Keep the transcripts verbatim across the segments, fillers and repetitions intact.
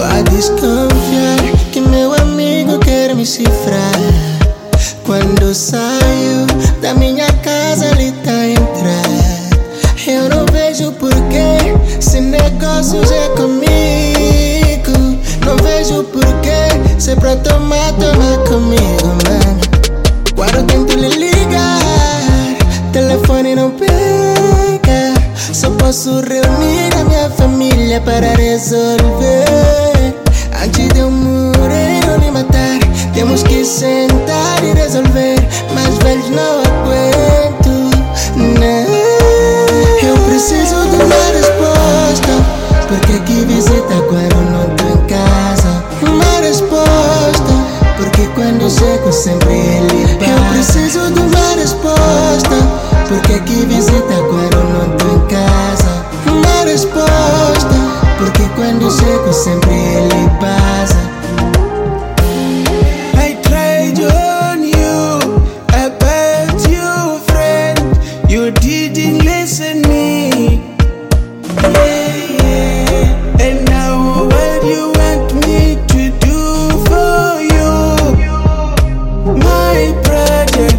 a desconfiar que meu amigo quer me cifrar. Quando saio da minha casa ele tá a entrar. Eu não vejo porquê, se negócios é comigo. Não vejo porquê, se é pra tomar, toma comigo, mano. Quando tento lhe ligar, telefone não pega. Só posso reunir a minha família para resolver. Antes de eu morrer ou me matar, temos que sentar e resolver. Mas velhos não aguento, não. Eu preciso de uma resposta, porque que visita quando não tô em casa? Uma resposta, porque quando chego sempre ele passa. Eu preciso de uma resposta, porque que visita quando não tô em casa? Uma resposta, porque quando chego sempre ele passa. I tried on you, I bet you friend, you didn't listen me. Yeah, yeah. And now what you want me to do for you, my brother?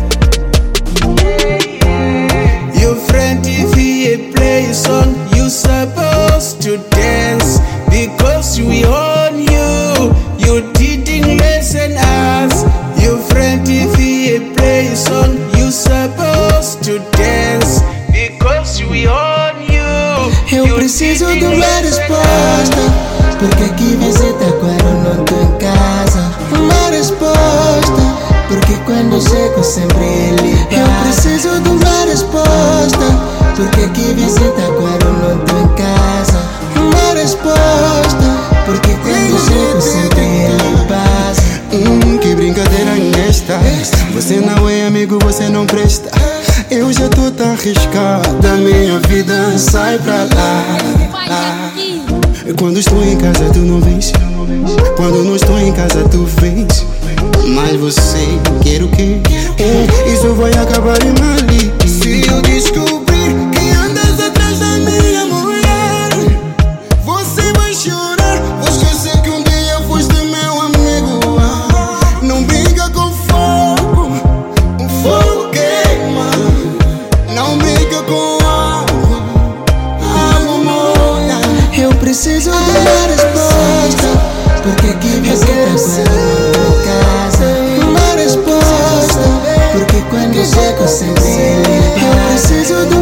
Your friend if he play a song, you supposed to dance because we own you. You didn't listen us. Your friend if he play a song, you supposed to dance because we own you. Eu preciso de uma resposta, porque que visita quando não tô em casa? Uma resposta, porque quando chego sempre ele passa. Eu preciso de uma resposta, porque que visita quando não tô em casa? Uma resposta, porque quando chego sempre ele passa. Hum, que brincadeira esta. Você não é amigo, você não presta. Eu já tô tão arriscada, minha vida sai pra lá, lá. Quando estou em casa tu não vens, quando não estou em casa tu vens. Mas você quer o quê? Hum, isso vai acabar em mal. Se eu descobrir que andas atrás da minha mulher, você vai chorar. Vou esquecer que um dia foste meu amigo. Ah, não brinca com fogo, o fogo queima. Não brinca com água, água molha. Eu preciso de uma resposta, porque que visita quando não tô em casa? Uma resposta, porque quando chego sempre ele passa. Eu preciso de